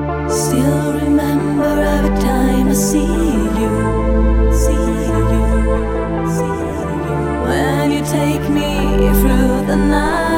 Still remember every time I see you, see you, see you. When you take me through the night.